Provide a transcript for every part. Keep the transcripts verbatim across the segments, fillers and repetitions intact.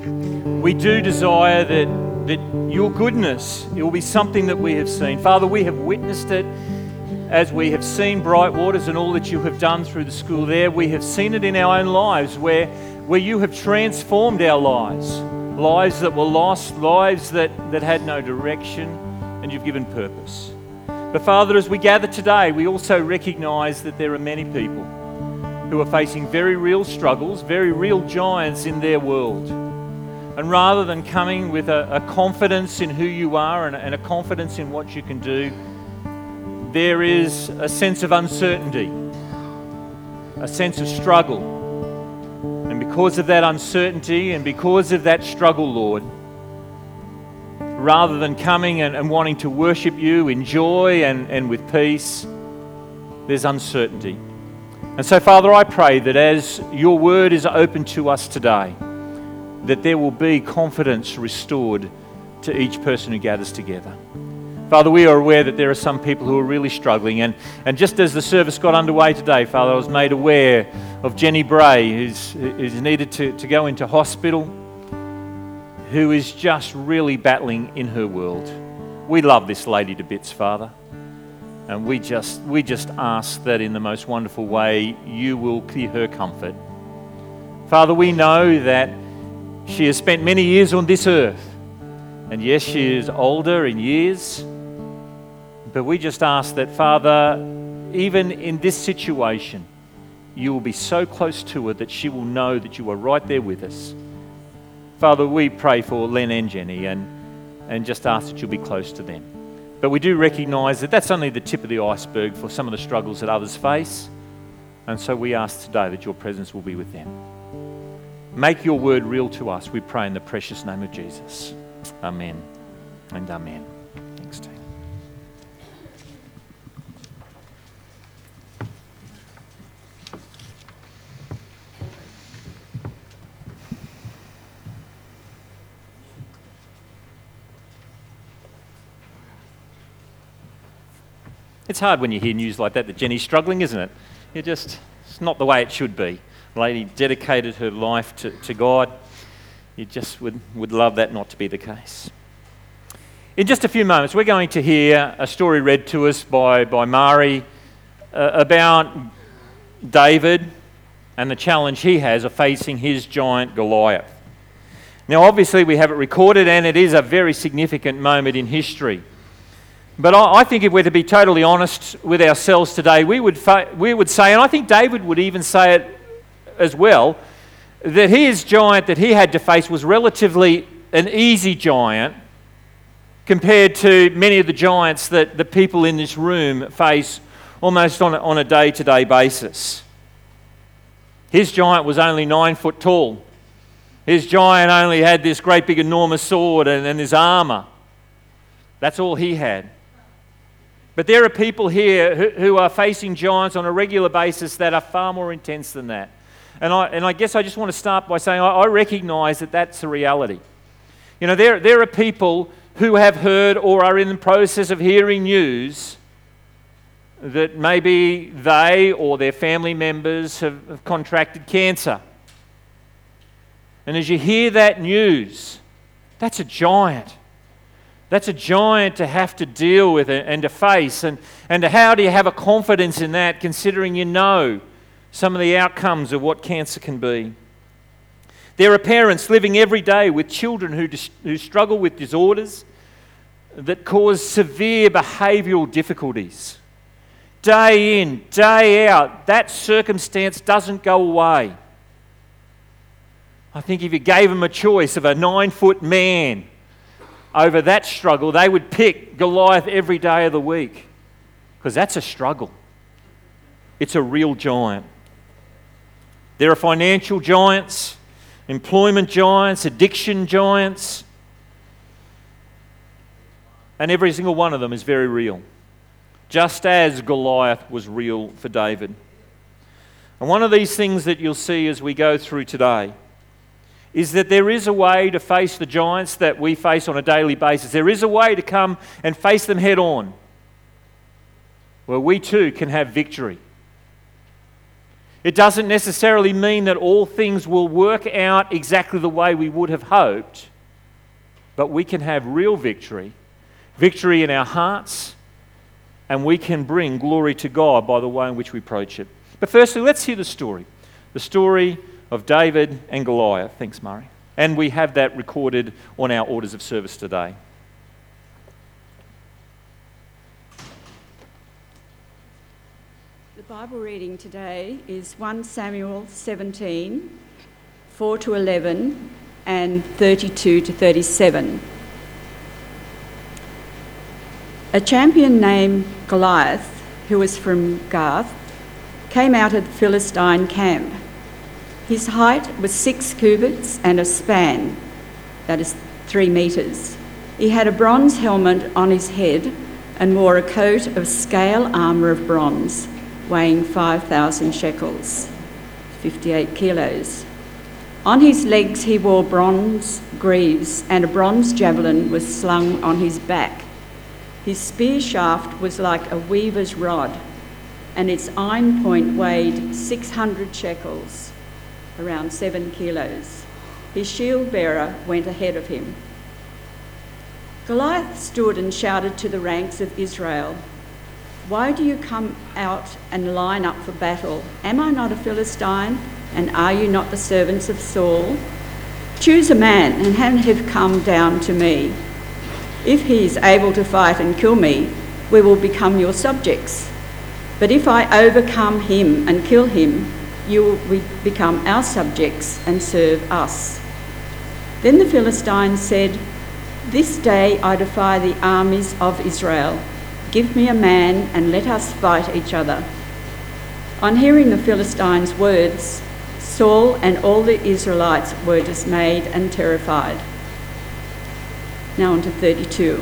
We do desire that, that your goodness, it will be something that we have seen. Father, we have witnessed it as we have seen Bright Waters and all that you have done through the school there. We have seen it in our own lives where, where you have transformed our lives. Lives that were lost, lives that, that had no direction, and you've given purpose. But Father, as we gather today, we also recognise that there are many people who are facing very real struggles, very real giants in their world. And rather than coming with a, a confidence in who you are and, and a confidence in what you can do, there is a sense of uncertainty, a sense of struggle. And because of that uncertainty and because of that struggle, Lord, rather than coming and, and wanting to worship you in joy and, and with peace, there's uncertainty. And so, Father, I pray that as your word is open to us today, that there will be confidence restored to each person who gathers together. Father, we are aware that there are some people who are really struggling. And, and just as the service got underway today, Father, I was made aware of Jenny Bray, who's, who's needed to, to go into hospital, who is just really battling in her world. We love this lady to bits, Father. And we just we just ask that in the most wonderful way, you will clear her comfort. Father, we know that she has spent many years on this earth. And yes, she is older in years. But we just ask that, Father, even in this situation, you will be so close to her that she will know that you are right there with us. Father, we pray for Len and Jenny and, and just ask that you'll be close to them. But we do recognise that that's only the tip of the iceberg for some of the struggles that others face. And so we ask today that your presence will be with them. Make your word real to us, we pray in the precious name of Jesus. Amen and amen. Thanks, team. It's hard when you hear news like that, that Jenny's struggling, isn't it? You just, it's not the way it should be. The lady dedicated her life to, to God. You just would, would love that not to be the case. In just a few moments, we're going to hear a story read to us by, by Mari uh, about David and the challenge he has of facing his giant Goliath. Now, obviously, we have it recorded, and it is a very significant moment in history. But I think if we're to be totally honest with ourselves today, we would fa- we would say, and I think David would even say it as well, that his giant that he had to face was relatively an easy giant compared to many of the giants that the people in this room face almost on a, on a day-to-day basis. His giant was only nine foot tall. His giant only had this great big enormous sword and, and his armour. That's all he had. But there are people here who, who are facing giants on a regular basis that are far more intense than that. And I, and I guess I just want to start by saying I, I recognise that that's a reality. You know, there, there are people who have heard or are in the process of hearing news that maybe they or their family members have, have contracted cancer. And as you hear that news, that's a giant. That's a giant to have to deal with and to face. And, and how do you have a confidence in that, considering you know some of the outcomes of what cancer can be? There are parents living every day with children who, dis- who struggle with disorders that cause severe behavioural difficulties. Day in, day out, that circumstance doesn't go away. I think if you gave them a choice of a nine-foot man over that struggle, they would pick Goliath every day of the week, because that's a struggle. It's a real giant. There are financial giants, employment giants, addiction giants, and every single one of them is very real, just as Goliath was real for David. And one of these things that you'll see as we go through today is that there is a way to face the giants that we face on a daily basis. There is a way to come and face them head on, where we too can have victory. It doesn't necessarily mean that all things will work out exactly the way we would have hoped, but we can have real victory, victory in our hearts, and we can bring glory to God by the way in which we approach it. But firstly, let's hear the story. The story of David and Goliath. Thanks, Murray. And we have that recorded on our orders of service today. The Bible reading today is First Samuel seventeen, four to eleven and thirty-two to thirty-seven. A champion named Goliath, who was from Gath, came out of the Philistine camp. His height was six cubits and a span, that is three metres. He had a bronze helmet on his head and wore a coat of scale armour of bronze, weighing five thousand shekels, fifty-eight kilos. On his legs he wore bronze greaves, and a bronze javelin was slung on his back. His spear shaft was like a weaver's rod, and its iron point weighed six hundred shekels, around seven kilos. His shield bearer went ahead of him. Goliath stood and shouted to the ranks of Israel, "Why do you come out and line up for battle? Am I not a Philistine, and are you not the servants of Saul? Choose a man and have him come down to me. If he is able to fight and kill me, we will become your subjects. But if I overcome him and kill him, you will become our subjects and serve us." Then the Philistines said, "This day I defy the armies of Israel. Give me a man and let us fight each other." On hearing the Philistines' words, Saul and all the Israelites were dismayed and terrified. Now on to thirty-two.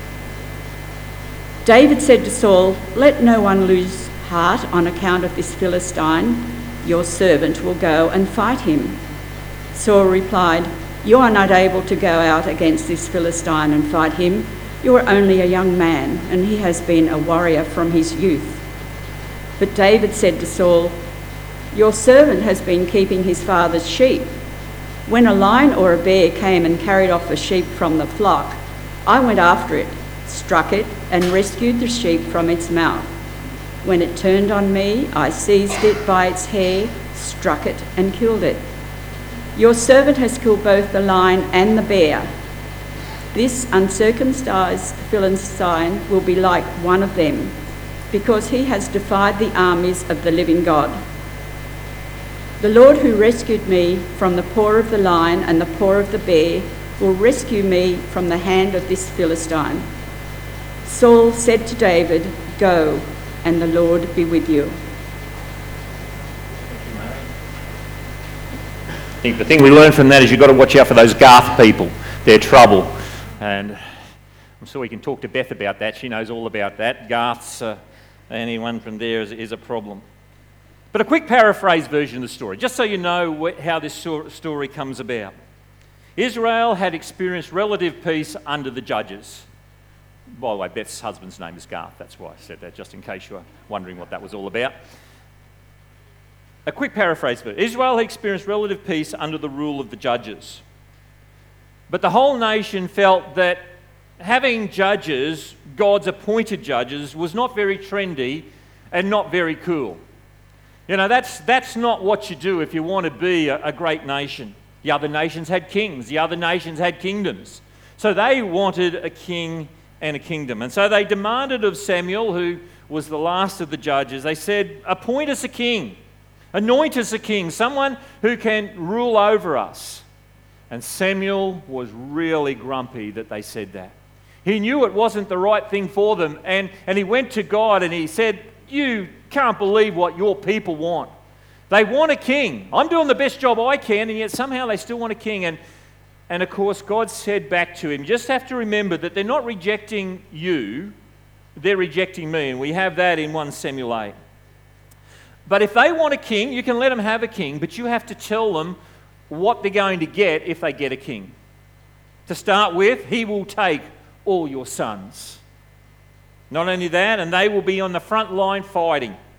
David said to Saul, "Let no one lose heart on account of this Philistine. Your servant will go and fight him." Saul replied, "You are not able to go out against this Philistine and fight him. You are only a young man, and he has been a warrior from his youth." But David said to Saul, "Your servant has been keeping his father's sheep. When a lion or a bear came and carried off a sheep from the flock, I went after it, struck it, and rescued the sheep from its mouth. When it turned on me, I seized it by its hair, struck it, and killed it. Your servant has killed both the lion and the bear. This uncircumcised Philistine will be like one of them, because he has defied the armies of the living God. The Lord who rescued me from the paw of the lion and the paw of the bear will rescue me from the hand of this Philistine." Saul said to David, "Go, and the Lord be with you." I think the thing we learn from that is you've got to watch out for those Gath people. They're trouble. And I'm sure we can talk to Beth about that. She knows all about that. Gaths, uh, anyone from there is, is a problem. But a quick paraphrase version of the story, just so you know wh- how this story comes about. Israel had experienced relative peace under the judges. By the way, Beth's husband's name is Gath. That's why I said that, just in case you were wondering what that was all about. A quick paraphrase version. Israel had experienced relative peace under the rule of the judges. But the whole nation felt that having judges, God's appointed judges, was not very trendy and not very cool. You know, that's, that's not what you do if you want to be a, a great nation. The other nations had kings. The other nations had kingdoms. So they wanted a king and a kingdom. And so they demanded of Samuel, who was the last of the judges, they said, "Appoint us a king. Anoint us a king, someone who can rule over us." And Samuel was really grumpy that they said that. He knew it wasn't the right thing for them, and, and he went to God and he said, "You can't believe what your people want. They want a king. I'm doing the best job I can, and yet somehow they still want a king." And, and of course, God said back to him, "You just have to remember that they're not rejecting you, they're rejecting me." And we have that in First Samuel eight. But if they want a king, you can let them have a king, but you have to tell them what they're going to get if they get a king. To start with, he will take all your sons. Not only that, and they will be on the front line fighting.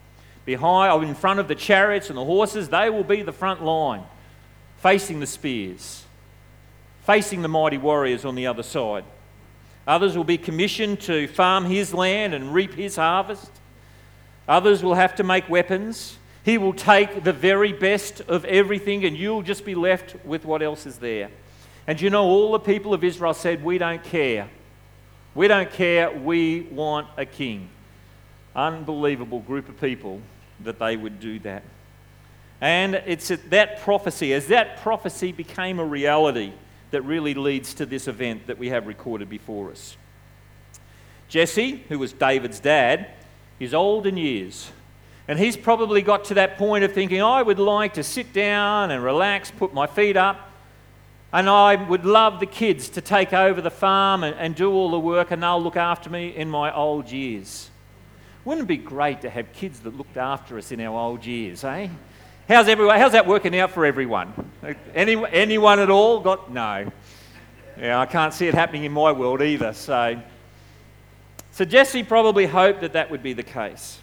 Behind, or in front of the chariots and the horses, they will be the front line, facing the spears, facing the mighty warriors on the other side. Others will be commissioned to farm his land and reap his harvest. Others will have to make weapons. He will take the very best of everything, and you'll just be left with what else is there. And you know, all the people of Israel said, we don't care. We don't care. We want a king. Unbelievable group of people that they would do that. And it's at that prophecy, as that prophecy became a reality, that really leads to this event that we have recorded before us. Jesse, who was David's dad, is old in years. And he's probably got to that point of thinking, I would like to sit down and relax, put my feet up, and I would love the kids to take over the farm and, and do all the work, and they'll look after me in my old years. Wouldn't it be great to have kids that looked after us in our old years, eh? How's everyone? How's that working out for everyone? Any, anyone at all? Got no. Yeah, I can't see it happening in my world either. So, so Jesse probably hoped that that would be the case.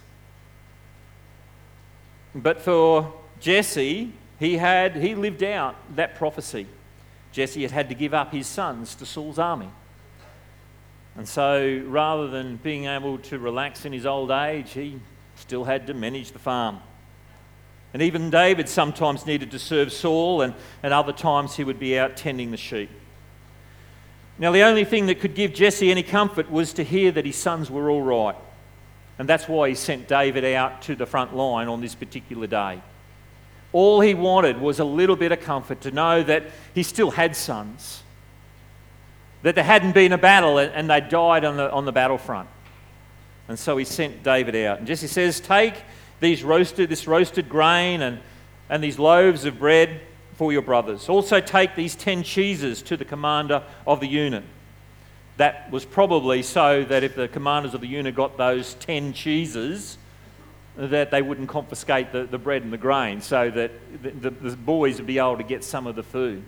But for Jesse, he had he lived out that prophecy. Jesse had had to give up his sons to Saul's army. And so rather than being able to relax in his old age, he still had to manage the farm. And even David sometimes needed to serve Saul, and, and other times he would be out tending the sheep. Now, the only thing that could give Jesse any comfort was to hear that his sons were all right. And that's why he sent David out to the front line on this particular day. All he wanted was a little bit of comfort, to know that he still had sons, that there hadn't been a battle and they died on the, on the battlefront. And so he sent David out. And Jesse says, take these roasted, this roasted grain and, and these loaves of bread for your brothers. Also take these ten cheeses to the commander of the unit. That was probably so that if the commanders of the unit got those ten cheeses, that they wouldn't confiscate the, the bread and the grain, so that the, the, the boys would be able to get some of the food.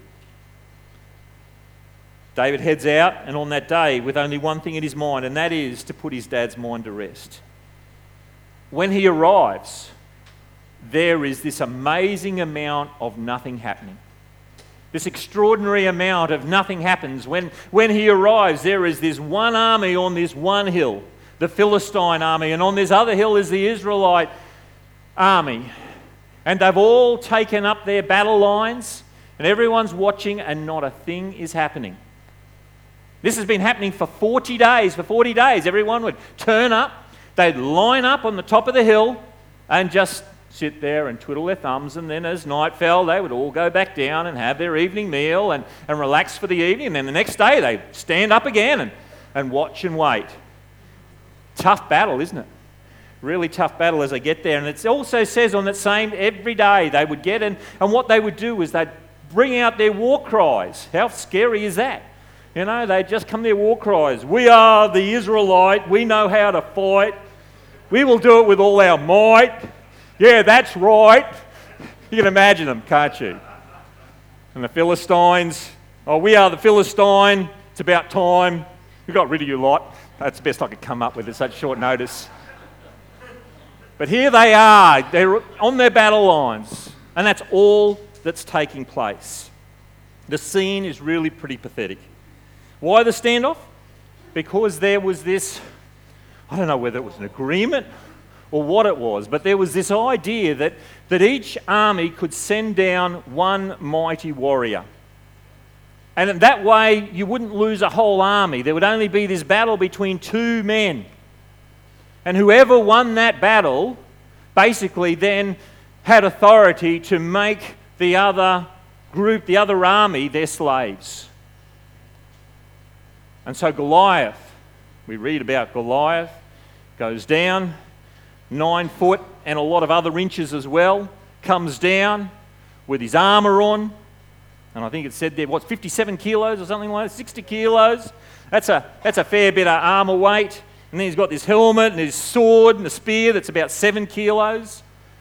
David heads out, and on that day, with only one thing in his mind, and that is to put his dad's mind to rest. When he arrives, there is this amazing amount of nothing happening. This extraordinary amount of nothing happens. When, when he arrives, there is this one army on this one hill, the Philistine army, and on this other hill is the Israelite army. And they've all taken up their battle lines, and everyone's watching, and not a thing is happening. This has been happening for forty days. For forty days, everyone would turn up, they'd line up on the top of the hill and just sit there and twiddle their thumbs, and then as night fell, they would all go back down and have their evening meal and, and relax for the evening, and then the next day they'd stand up again and, and watch and wait. Tough battle, isn't it? Really tough battle as they get there. And it also says on that same, every day they would get in, and what they would do is they'd bring out their war cries. How scary is that? You know, they'd just come their war cries. We are the Israelite. We know how to fight. We will do it with all our might. Yeah, that's right. You can imagine them, can't you? And the Philistines, oh, we are the Philistine. It's about time. We got rid of you lot. That's the best I could come up with at such short notice. But here they are. They're on their battle lines. And that's all that's taking place. The scene is really pretty pathetic. Why the standoff? Because there was this, I don't know whether it was an agreement or what it was, but there was this idea that, that each army could send down one mighty warrior. And in that way, you wouldn't lose a whole army. There would only be this battle between two men. And whoever won that battle basically then had authority to make the other group, the other army, their slaves. And so Goliath, we read about Goliath, goes down, nine foot and a lot of other inches as well, comes down with his armour on, and I think it said there, what, fifty-seven kilos or something like that, sixty kilos. That's a, that's a fair bit of armour weight. And then he's got this helmet and his sword and a spear that's about seven kilos.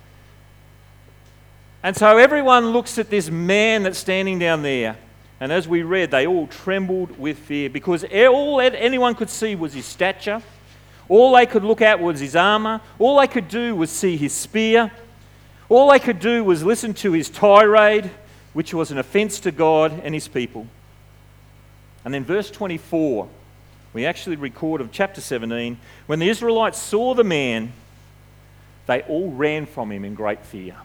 And so everyone looks at this man that's standing down there. And as we read, they all trembled with fear, because all that anyone could see was his stature. All they could look at was his armour. All they could do was see his spear. All they could do was listen to his tirade, which was an offence to God and his people. And then verse twenty-four, we actually record of chapter seventeen, when the Israelites saw the man, they all ran from him in great fear.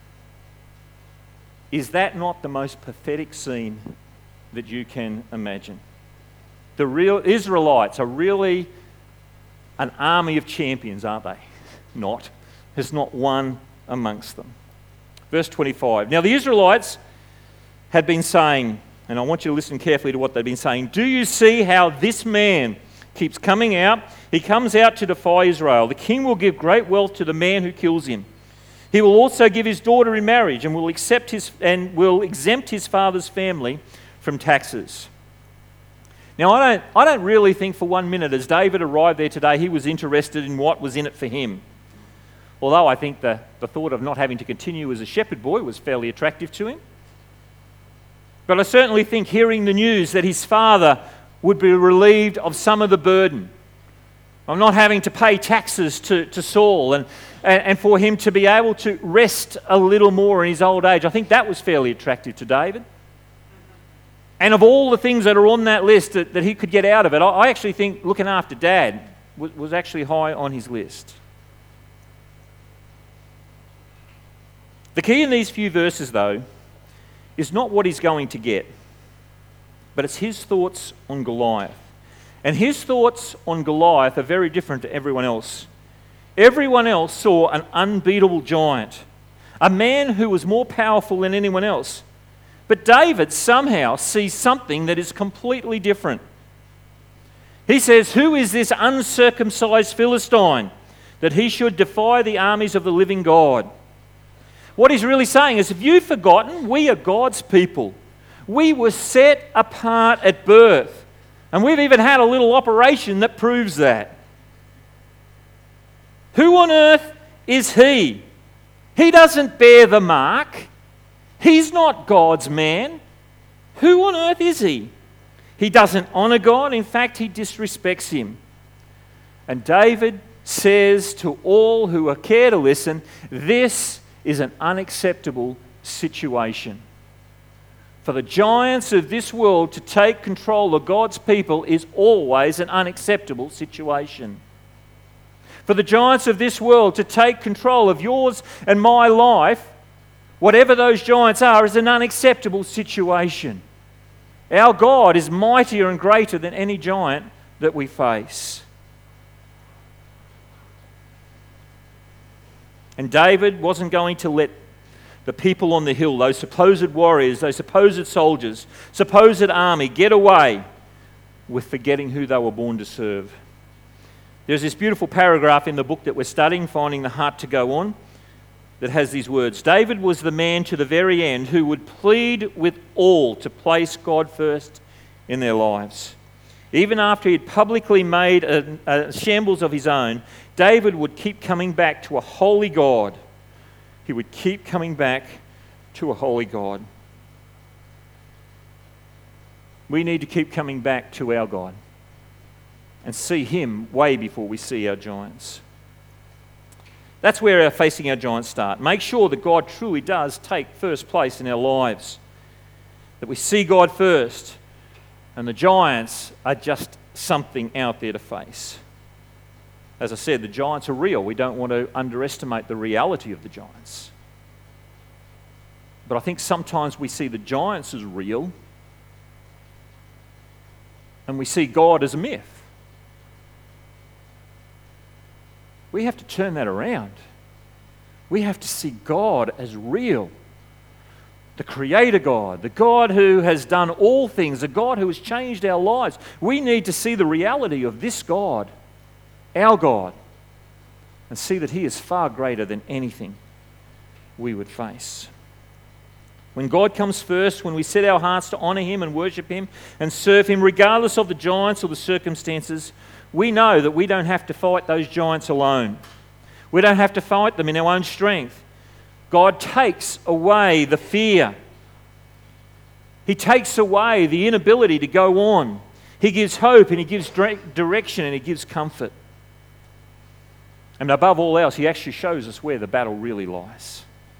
Is that not the most pathetic scene that you can imagine? The real Israelites are really an army of champions, aren't they? Not. There's not one amongst them. Verse twenty-five. Now the Israelites had been saying, and I want you to listen carefully to what they've been saying, do you see how this man keeps coming out? He comes out to defy Israel. The king will give great wealth to the man who kills him. He will also give his daughter in marriage and will accept his and will exempt his father's family from taxes. Now, I don't, I don't really think for one minute as David arrived there today, he was interested in what was in it for him. Although I think the, the thought of not having to continue as a shepherd boy was fairly attractive to him. But I certainly think hearing the news that his father would be relieved of some of the burden of not having to pay taxes to, to Saul and, and, and for him to be able to rest a little more in his old age, I think that was fairly attractive to David. And of all the things that are on that list that, that he could get out of it, I, I actually think looking after Dad was, was actually high on his list. The key in these few verses, though, is not what he's going to get, but it's his thoughts on Goliath. And his thoughts on Goliath are very different to everyone else. Everyone else saw an unbeatable giant, a man who was more powerful than anyone else. But David somehow sees something that is completely different. He says, who is this uncircumcised Philistine that he should defy the armies of the living God? What he's really saying is, have you forgotten? We are God's people. We were set apart at birth. And we've even had a little operation that proves that. Who on earth is he? He doesn't bear the mark. He's not God's man. Who on earth is he? He doesn't honour God. In fact, he disrespects him. And David says to all who are care to listen, this is an unacceptable situation. For the giants of this world to take control of God's people is always an unacceptable situation. For the giants of this world to take control of yours and my life, whatever those giants are, is an unacceptable situation. Our God is mightier and greater than any giant that we face. And David wasn't going to let the people on the hill, those supposed warriors, those supposed soldiers, supposed army, get away with forgetting who they were born to serve. There's this beautiful paragraph in the book that we're studying, Finding the Heart to Go On, that has these words. David was the man to the very end who would plead with all to place God first in their lives. Even after he had publicly made a, a shambles of his own, David would keep coming back to a holy God. He would keep coming back to a holy God. We need to keep coming back to our God and see him way before we see our giants. That's where our facing our giants start. Make sure that God truly does take first place in our lives. That we see God first, and the giants are just something out there to face. As I said, the giants are real. We don't want to underestimate the reality of the giants. But I think sometimes we see the giants as real, and we see God as a myth. We have to turn that around. We have to see God as real. The Creator God, the God who has done all things, the God who has changed our lives. We need to see the reality of this God, our God, and see that he is far greater than anything we would face. When God comes first, when we set our hearts to honour him and worship him and serve him, regardless of the giants or the circumstances, we know that we don't have to fight those giants alone. We don't have to fight them in our own strength. God takes away the fear. He takes away the inability to go on. He gives hope and he gives direction and he gives comfort. And above all else, he actually shows us where the battle really lies.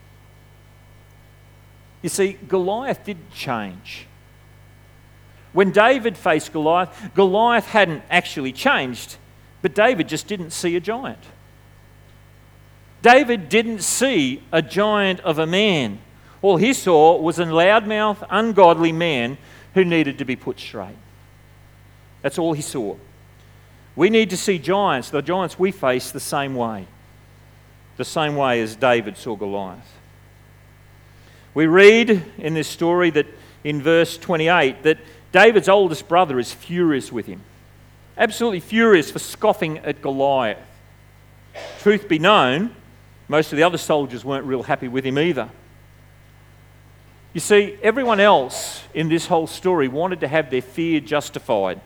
You see, Goliath didn't change. When David faced Goliath, Goliath hadn't actually changed, but David just didn't see a giant. David didn't see a giant of a man. All he saw was a loudmouth, ungodly man who needed to be put straight. That's all he saw. We need to see giants, the giants we face, the same way. The same way as David saw Goliath. We read in this story that in verse twenty-eight that David's oldest brother is furious with him. Absolutely furious for scoffing at Goliath. Truth be known, most of the other soldiers weren't real happy with him either. You see, everyone else in this whole story wanted to have their fear justified.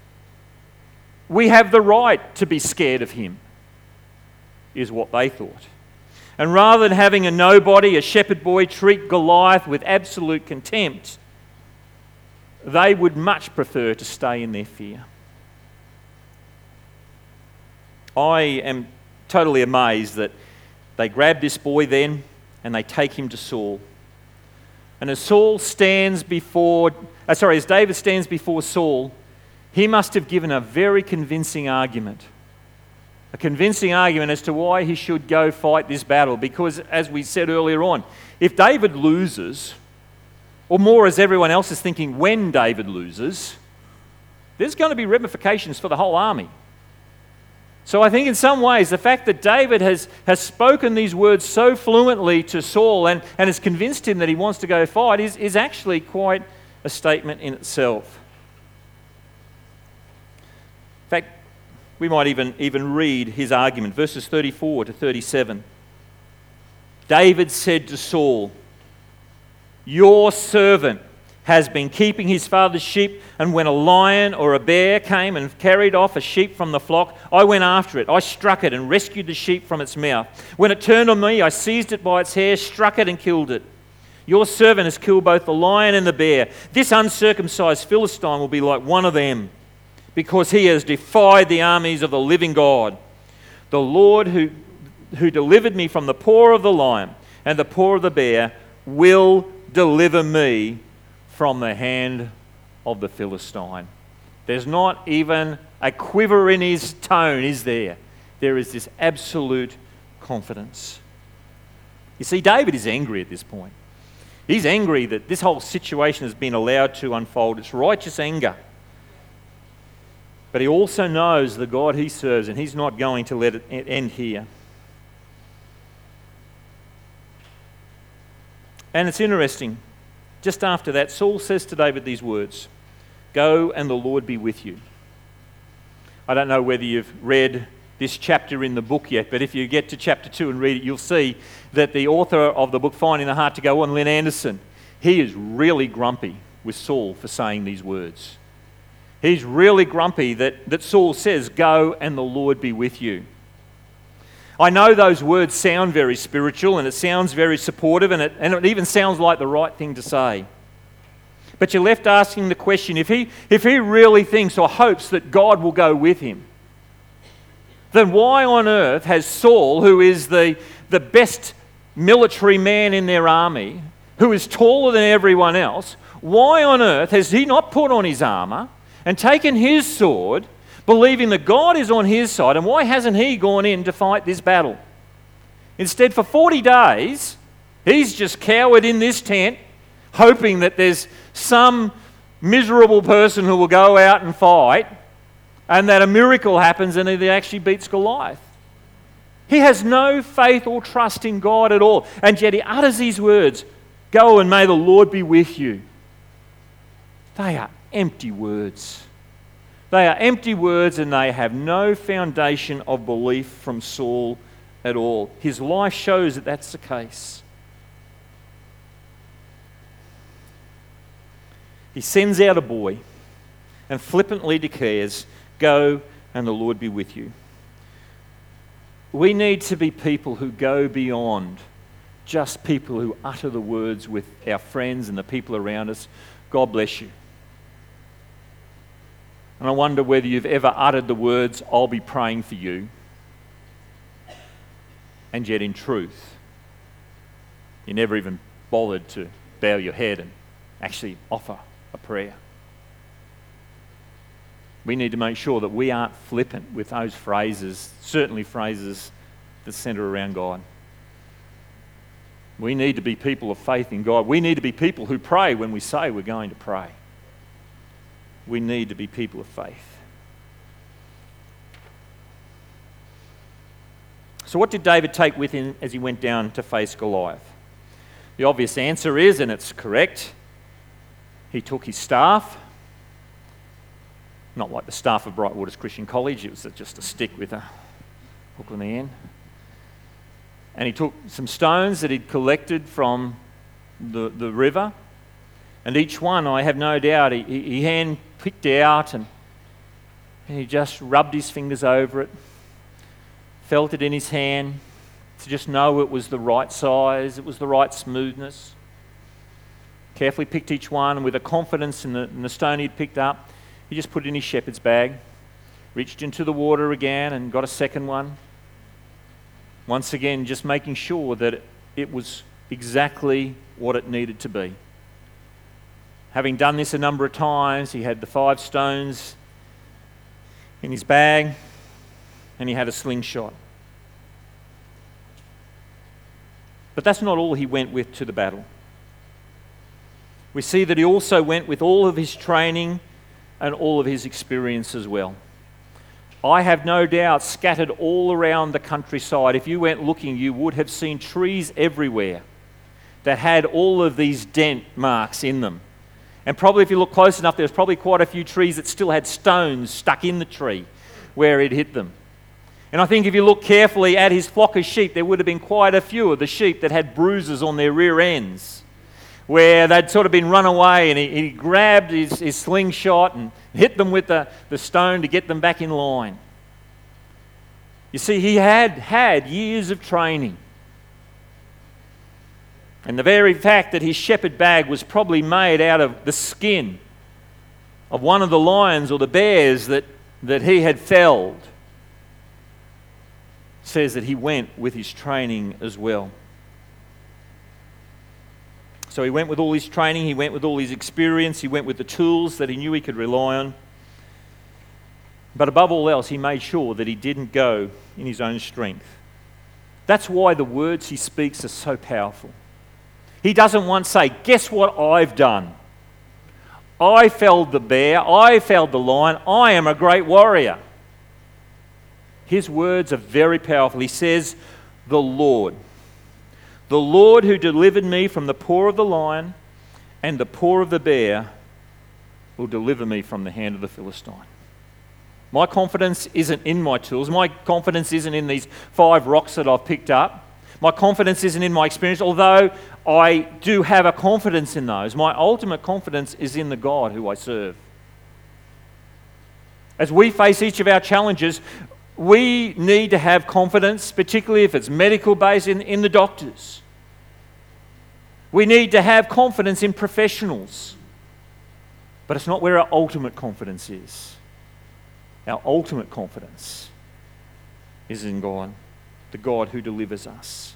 We have the right to be scared of him, is what they thought. And rather than having a nobody, a shepherd boy, treat Goliath with absolute contempt, they would much prefer to stay in their fear. I am totally amazed that they grab this boy then and they take him to Saul. And as Saul stands before, uh, sorry, as David stands before Saul, he must have given a very convincing argument. A convincing argument as to why he should go fight this battle. Because, as we said earlier on, if David loses, or more as everyone else is thinking, when David loses, there's going to be ramifications for the whole army. So I think in some ways, the fact that David has, has spoken these words so fluently to Saul and, and has convinced him that he wants to go fight is, is actually quite a statement in itself. In fact, we might even, even read his argument, verses thirty-four to thirty-seven. David said to Saul, "Your servant has been keeping his father's sheep, and when a lion or a bear came and carried off a sheep from the flock, I went after it. I struck it and rescued the sheep from its mouth. When it turned on me, I seized it by its hair, struck it and killed it. Your servant has killed both the lion and the bear. This uncircumcised Philistine will be like one of them, because he has defied the armies of the living God. The Lord who, who delivered me from the paw of the lion and the paw of the bear will deliver me from the hand of the Philistine." There's not even a quiver in his tone, is there? There is this absolute confidence. You see, David is angry at this point. He's angry that this whole situation has been allowed to unfold. It's righteous anger. But he also knows the God he serves, and he's not going to let it end here. And it's interesting. Just after that, Saul says to David these words, "Go and the Lord be with you." I don't know whether you've read this chapter in the book yet, but if you get to chapter two and read it, you'll see that the author of the book, Finding the Heart to Go On, Lynn Anderson, he is really grumpy with Saul for saying these words. He's really grumpy that, that Saul says, "Go and the Lord be with you." I know those words sound very spiritual and it sounds very supportive and it, and it even sounds like the right thing to say. But you're left asking the question, if he, if he really thinks or hopes that God will go with him, then why on earth has Saul, who is the, the best military man in their army, who is taller than everyone else, why on earth has he not put on his armour and taken his sword, believing that God is on his side, and why hasn't he gone in to fight this battle? Instead, for forty days, he's just cowered in this tent, hoping that there's some miserable person who will go out and fight, and that a miracle happens and he actually beats Goliath. He has no faith or trust in God at all, and yet he utters these words, "Go and may the Lord be with you." They are empty words. They are empty words and they have no foundation of belief from Saul at all. His life shows that that's the case. He sends out a boy and flippantly declares, "Go and the Lord be with you." We need to be people who go beyond just people who utter the words with our friends and the people around us, "God bless you." And I wonder whether you've ever uttered the words, "I'll be praying for you." And yet in truth, you never even bothered to bow your head and actually offer a prayer. We need to make sure that we aren't flippant with those phrases, certainly phrases that centre around God. We need to be people of faith in God. We need to be people who pray when we say we're going to pray. We need to be people of faith. So what did David take with him as he went down to face Goliath? The obvious answer is, and it's correct, he took his staff, not like the staff of Bright Waters Christian College, it was just a stick with a hook on the end. And he took some stones that he'd collected from the, the river, and each one, I have no doubt, he, he hand-picked out, and, and he just rubbed his fingers over it, felt it in his hand to just know it was the right size, it was the right smoothness. Carefully picked each one, and with a confidence in the, in the stone he'd picked up, he just put it in his shepherd's bag, reached into the water again and got a second one. Once again, just making sure that it was exactly what it needed to be. Having done this a number of times, he had the five stones in his bag, and he had a slingshot. But that's not all he went with to the battle. We see that he also went with all of his training and all of his experience as well. I have no doubt scattered all around the countryside, if you went looking, you would have seen trees everywhere that had all of these dent marks in them. And probably if you look close enough, there's probably quite a few trees that still had stones stuck in the tree where it hit them. And I think if you look carefully at his flock of sheep, there would have been quite a few of the sheep that had bruises on their rear ends, where they'd sort of been run away, and he, he grabbed his, his slingshot and hit them with the, the stone to get them back in line. You see, he had had years of training. And the very fact that his shepherd bag was probably made out of the skin of one of the lions or the bears that, that he had felled says that he went with his training as well. So he went with all his training, he went with all his experience, he went with the tools that he knew he could rely on. But above all else, he made sure that he didn't go in his own strength. That's why the words he speaks are so powerful. He doesn't once say, guess what I've done? I felled the bear, I felled the lion, I am a great warrior. His words are very powerful. He says, the Lord. The Lord who delivered me from the paw of the lion and the paw of the bear will deliver me from the hand of the Philistine. My confidence isn't in my tools. My confidence isn't in these five rocks that I've picked up. My confidence isn't in my experience, although I do have a confidence in those. My ultimate confidence is in the God who I serve. As we face each of our challenges, we need to have confidence, particularly if it's medical based, in, in the doctors. We need to have confidence in professionals. But it's not where our ultimate confidence is. Our ultimate confidence is in God, the God who delivers us.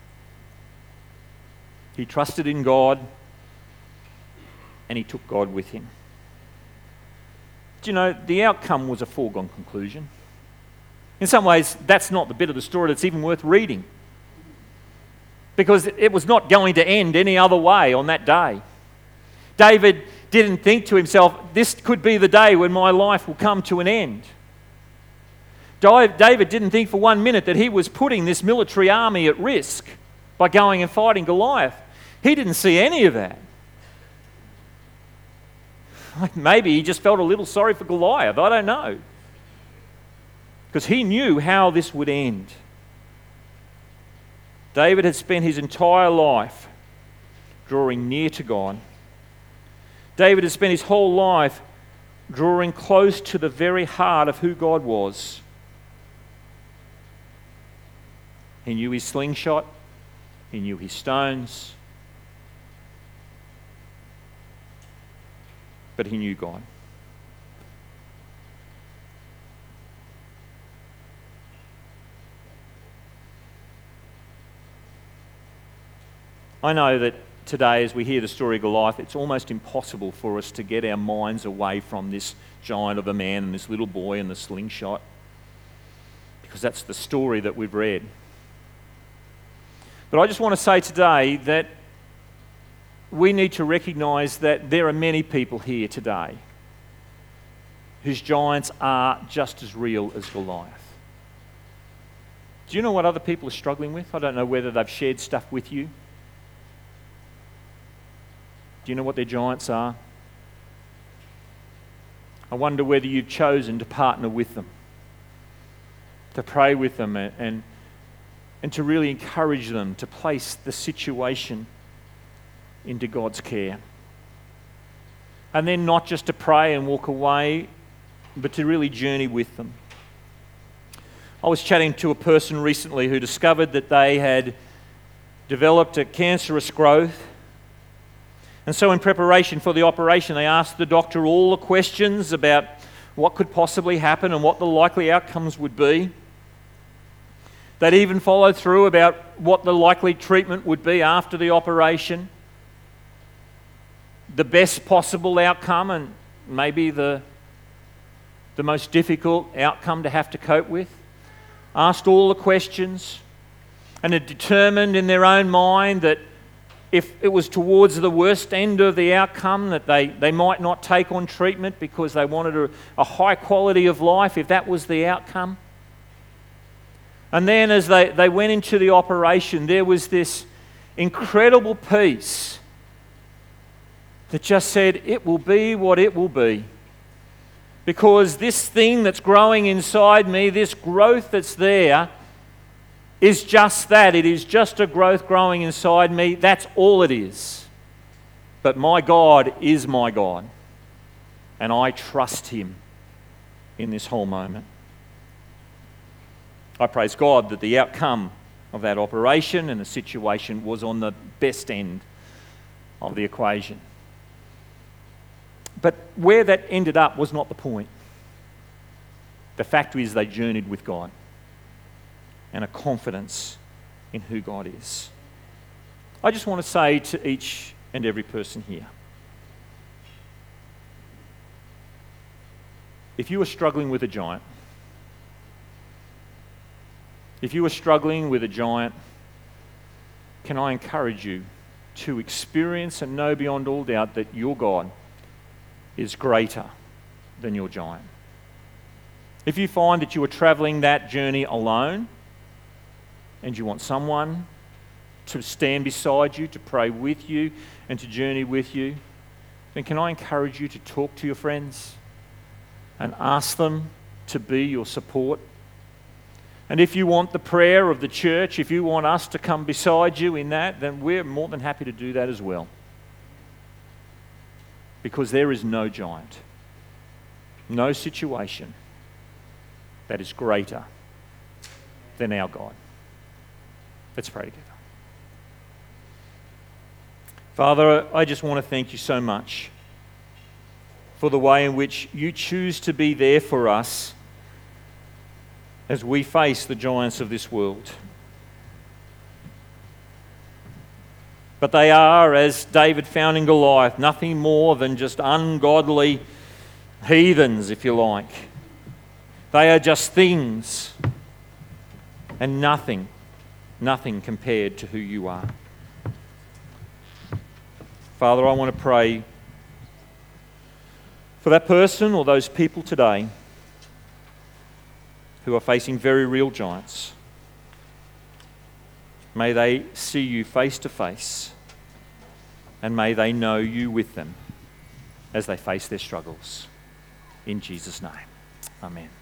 He trusted in God and he took God with him. Do you know, the outcome was a foregone conclusion. In some ways, that's not the bit of the story that's even worth reading, because it was not going to end any other way on that day. David didn't think to himself, this could be the day when my life will come to an end. David didn't think for one minute that he was putting this military army at risk by going and fighting Goliath. He didn't see any of that. Maybe he just felt a little sorry for Goliath, I don't know. Because he knew how this would end. David had spent his entire life drawing near to God. David had spent his whole life drawing close to the very heart of who God was. He knew his slingshot. He knew his stones. But he knew God. I know that today, as we hear the story of Goliath, it's almost impossible for us to get our minds away from this giant of a man and this little boy and the slingshot, because that's the story that we've read. But I just want to say today that we need to recognise that there are many people here today whose giants are just as real as Goliath. Do you know what other people are struggling with? I don't know whether they've shared stuff with you. Do you know what their giants are? I wonder whether you've chosen to partner with them, to pray with them, and, and, and to really encourage them to place the situation into God's care. And then not just to pray and walk away, but to really journey with them. I was chatting to a person recently who discovered that they had developed a cancerous growth. And so in preparation for the operation, they asked the doctor all the questions about what could possibly happen and what the likely outcomes would be. They'd even followed through about what the likely treatment would be after the operation, the best possible outcome, and maybe the, the most difficult outcome to have to cope with. Asked all the questions, and had determined in their own mind that if it was towards the worst end of the outcome, that they, they might not take on treatment because they wanted a, a high quality of life, if that was the outcome. And then as they, they went into the operation, there was this incredible peace that just said, it will be what it will be. Because this thing that's growing inside me, this growth that's there, is just that. It is just a growth growing inside me. That's all it is. But my God is my God, and I trust Him in this whole moment. I praise God that the outcome of that operation and the situation was on the best end of the equation. But where that ended up was not the point. The fact is they journeyed with God, and a confidence in who God is. I just want to say to each and every person here, if you are struggling with a giant, if you are struggling with a giant, can I encourage you to experience and know beyond all doubt that your God is greater than your giant. If you find that you are travelling that journey alone, and you want someone to stand beside you, to pray with you, and to journey with you, then can I encourage you to talk to your friends and ask them to be your support? And if you want the prayer of the church, if you want us to come beside you in that, then we're more than happy to do that as well. Because there is no giant, no situation that is greater than our God. Let's pray together. Father, I just want to thank you so much for the way in which you choose to be there for us as we face the giants of this world. But they are, as David found in Goliath, nothing more than just ungodly heathens, if you like. They are just things and nothing. Nothing compared to who you are. Father, I want to pray for that person or those people today who are facing very real giants. May they see you face to face, and may they know you with them as they face their struggles. In Jesus' name, amen.